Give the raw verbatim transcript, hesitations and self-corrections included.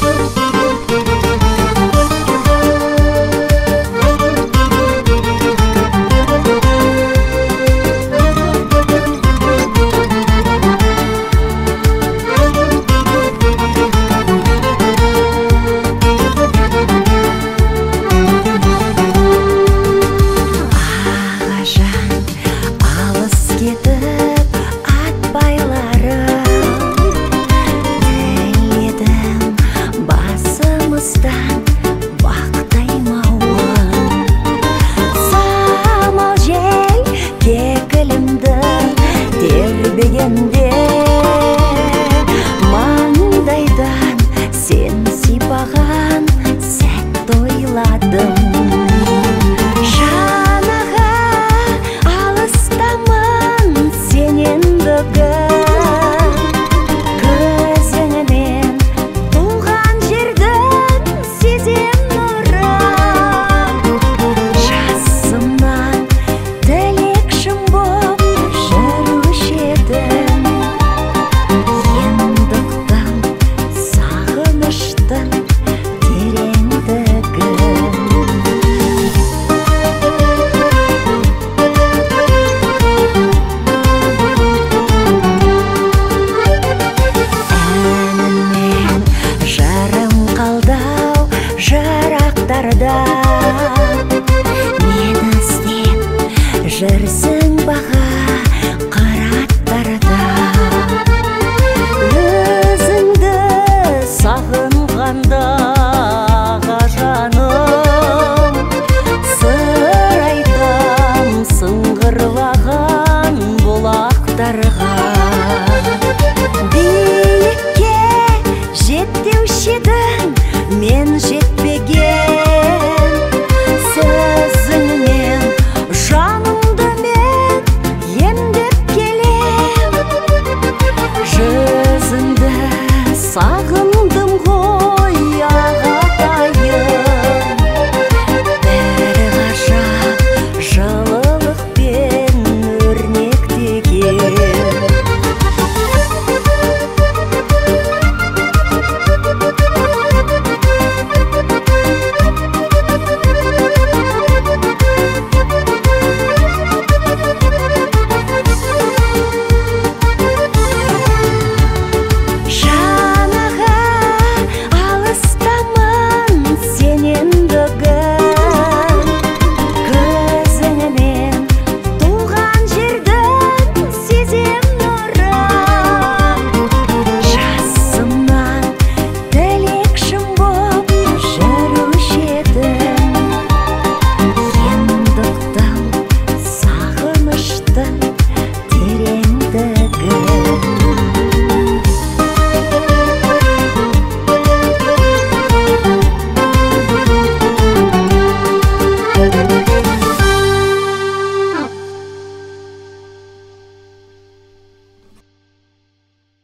Тербегенде маңдайдан сен сипаған сәт ойладым. Жанаға алыстамын сенен бүгін, көзіңнен туған жердің сезем нұрын. Жасымнан тілек шын боп жүруші едім, ендықтан сағыныштың тереңдігін. Әніммен жарым қалдау жырақтарда, мен іздеп жүрсің баға қыраттарда. Өзіңді сағынғанда жаным, сыр айтам сыңғырлаған бұлақтарға. Биікке жет деуші едің, мен жетпеген, сөзіңмен жанымды мен емдеп келем. Жүзіңді сағын